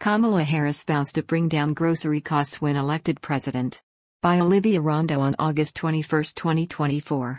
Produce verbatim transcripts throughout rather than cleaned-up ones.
Kamala Harris vows to bring down grocery costs when elected president. By Olivia Rondo on August twenty-first, twenty twenty-four.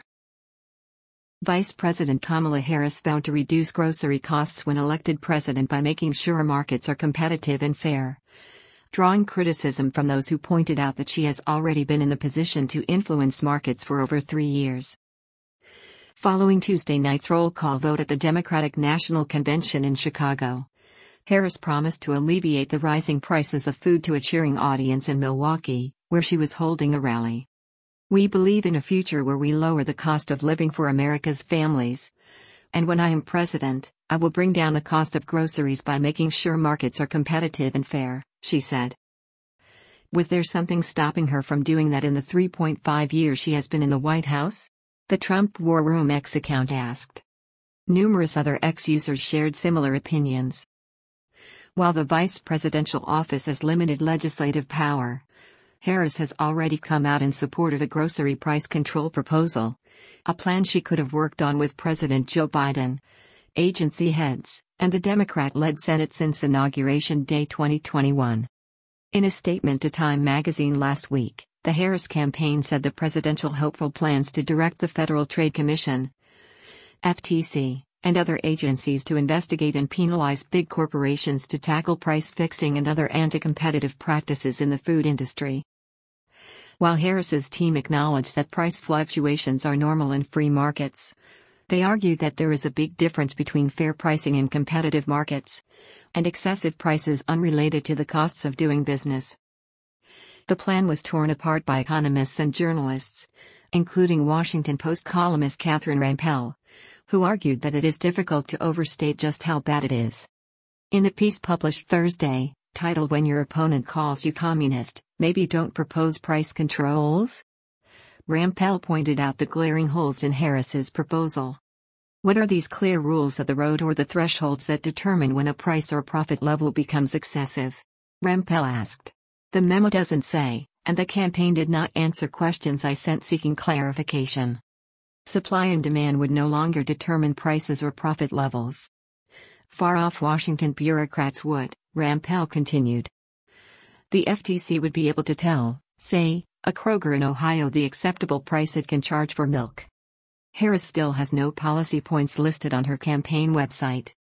Vice President Kamala Harris vowed to reduce grocery costs when elected president by making sure markets are competitive and fair, drawing criticism from those who pointed out that she has already been in the position to influence markets for over three years. Following Tuesday night's roll call vote at the Democratic National Convention in Chicago, Harris promised to alleviate the rising prices of food to a cheering audience in Milwaukee, where she was holding a rally. "We believe in a future where we lower the cost of living for America's families. And when I am president, I will bring down the cost of groceries by making sure markets are competitive and fair," she said. Was there something stopping her from doing that in the three point five years she has been in the White House? The Trump War Room X account asked. Numerous other X users shared similar opinions. While the vice presidential office has limited legislative power, Harris has already come out in support of a grocery price control proposal, a plan she could have worked on with President Joe Biden, agency heads, and the Democrat-led Senate since Inauguration Day twenty twenty-one. In a statement to Time magazine last week, the Harris campaign said the presidential hopeful plans to direct the Federal Trade Commission, F T C, and other agencies to investigate and penalize big corporations to tackle price fixing and other anti-competitive practices in the food industry. While Harris's team acknowledged that price fluctuations are normal in free markets, they argued that there is a big difference between fair pricing in competitive markets and excessive prices unrelated to the costs of doing business. The plan was torn apart by economists and journalists, including Washington Post columnist Catherine Rampell, who argued that it is difficult to overstate just how bad it is. In a piece published Thursday, titled "When Your Opponent Calls You Communist, Maybe Don't Propose Price Controls?" Rampell pointed out the glaring holes in Harris's proposal. What are these clear rules of the road or the thresholds that determine when a price or profit level becomes excessive? Rampell asked. The memo doesn't say, and the campaign did not answer questions I sent seeking clarification. Supply and demand would no longer determine prices or profit levels. Far-off Washington bureaucrats would, Rampell continued. The F T C would be able to tell, say, a Kroger in Ohio the acceptable price it can charge for milk. Harris still has no policy points listed on her campaign website.